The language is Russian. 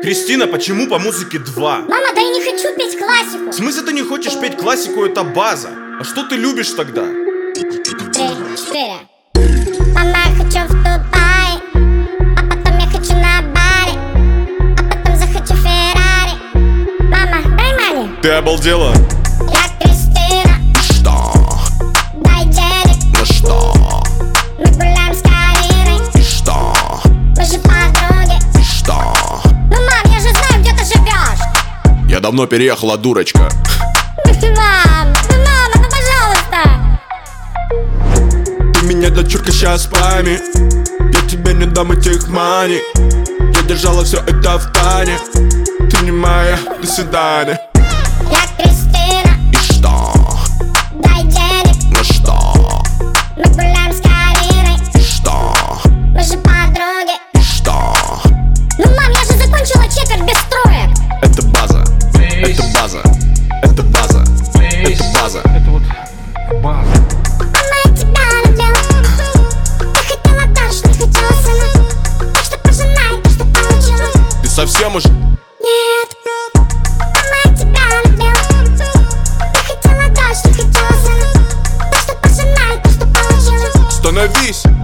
Кристина, почему по музыке 2? Мама, да я не хочу петь классику. В смысле ты не хочешь петь классику, это база? А что ты любишь тогда? 3, 4. Мама, я хочу в Дубае, а потом я хочу на баре, а потом захочу Феррари. Мама, дай маме. Ты обалдела? Я Кристина. Что? Дай денег. Ну что? Мы гуляем с Кариной. И что? Мы же подруги. И что? Ну, мам, я же знаю, где ты живешь. Я давно переехала, дурочка. Мам, ну, мама, ну пожалуйста. Ты меня, дочурка, сейчас пойми. Я тебе не дам этих мани. Я держала все это в тайне. Ты не моя, до свидания. Я Кристина. И что? Дай денег. Ну что? Мы гуляем с Кариной. И что? Мы же подруги. И что? Ну, мам, я же закончила четверть без троек. Это база. Это база. Это база. Это база. Это вот база. Мама, я тебя люблю. Ты хотела дальше, не хотела сына. Так что пожинай то, что получила. Ты совсем уже? Нет. Мама, я тебя люблю. Ты хотела дальше, не хотела сына. Так что пожинай то, что получила. Становись!